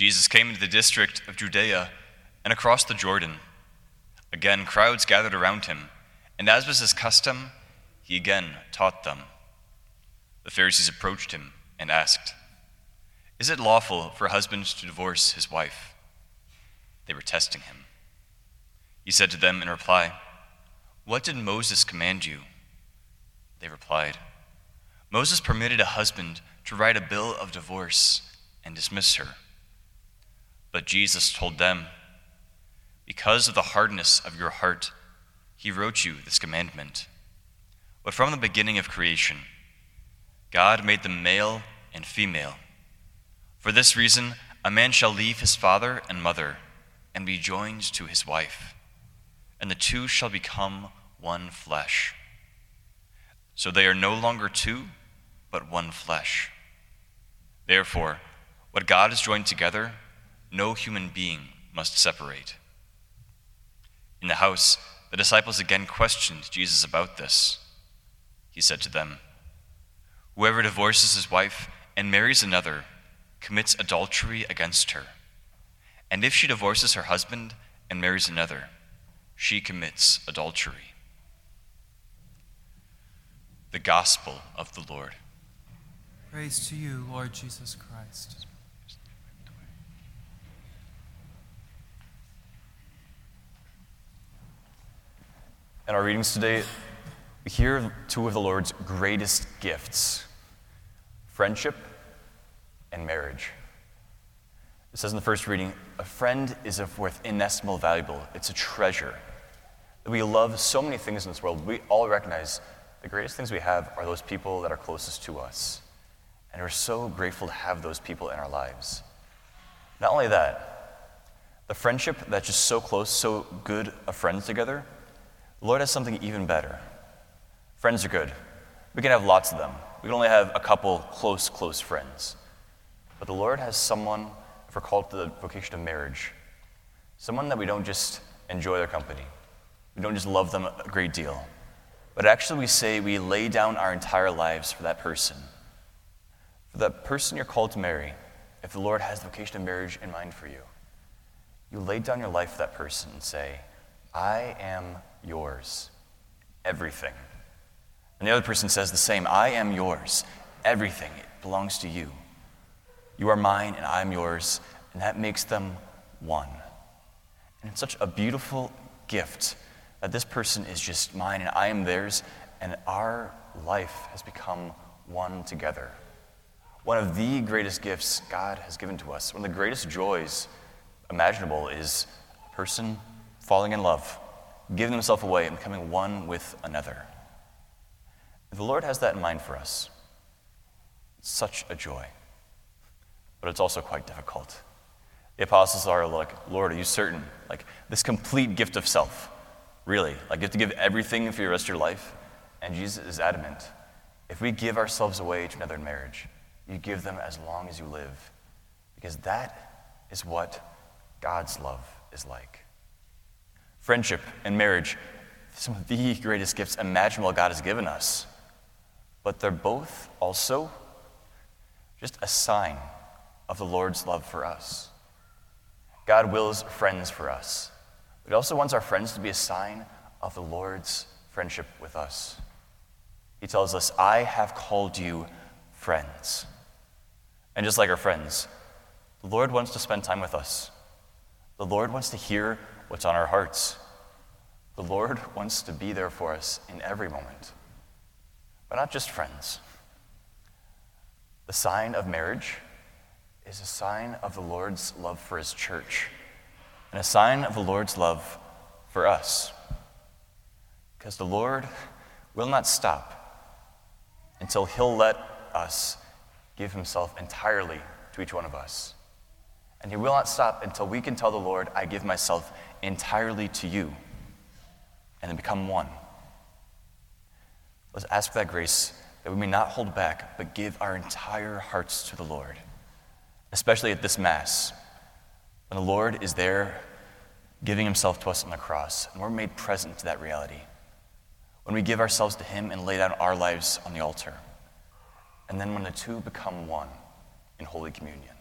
Jesus came into the district of Judea and across the Jordan. Again, crowds gathered around him, and as was his custom, he again taught them. The Pharisees approached him and asked, "Is it lawful for a husband to divorce his wife?" They were testing him. He said to them in reply, "What did Moses command you?" They replied, "Moses permitted a husband to write a bill of divorce and dismiss her." But Jesus told them, "Because of the hardness of your heart, he wrote you this commandment. But from the beginning of creation, God made them male and female. For this reason, a man shall leave his father and mother and be joined to his wife, and the two shall become one flesh. So they are no longer two, but one flesh. Therefore, what God has joined together, no human being must separate." In the house, the disciples again questioned Jesus about this. He said to them, "Whoever divorces his wife and marries another commits adultery against her. And if she divorces her husband and marries another, she commits adultery." The Gospel of the Lord. Praise to you, Lord Jesus Christ. In our readings today, we hear two of the Lord's greatest gifts: friendship and marriage. It says in the first reading, "A friend is of worth inestimable valuable." It's a treasure. We love so many things in this world. We all recognize the greatest things we have are those people that are closest to us. And we're so grateful to have those people in our lives. Not only that, the friendship that's just so close, so good of friends together, the Lord has something even better. Friends are good. We can have lots of them. We can only have a couple close friends. But the Lord has someone, if we're called to the vocation of marriage, someone that we don't just enjoy their company. We don't just love them a great deal. But actually we say we lay down our entire lives for that person. For that person you're called to marry, if the Lord has the vocation of marriage in mind for you, you lay down your life for that person and say, "I am yours, everything." And the other person says the same, "I am yours, everything. It belongs to you. You are mine and I am yours," and that makes them one. And it's such a beautiful gift that this person is just mine and I am theirs, and our life has become one together. One of the greatest gifts God has given to us, one of the greatest joys imaginable, is a person falling in love, giving themselves away and becoming one with another. The Lord has that in mind for us. It's such a joy, but it's also quite difficult. The apostles are like, "Lord, are you certain? Like, this complete gift of self, really? Like, you have to give everything for the rest of your life?" And Jesus is adamant. If we give ourselves away to another in marriage, you give them as long as you live, because that is what God's love is like. Friendship and marriage, some of the greatest gifts imaginable God has given us, but they're both also just a sign of the Lord's love for us. God wills friends for us, but he also wants our friends to be a sign of the Lord's friendship with us. He tells us, "I have called you friends." And just like our friends, the Lord wants to spend time with us. The Lord wants to hear what's on our hearts. The Lord wants to be there for us in every moment. But not just friends. The sign of marriage is a sign of the Lord's love for his church, and a sign of the Lord's love for us. Because the Lord will not stop until he'll let us give himself entirely to each one of us. And he will not stop until we can tell the Lord, "I give myself entirely to you," and then become one. Let's ask for that grace that we may not hold back, but give our entire hearts to the Lord, especially at this Mass, when the Lord is there giving himself to us on the cross, and we're made present to that reality. When we give ourselves to him and lay down our lives on the altar, and then when the two become one in Holy Communion.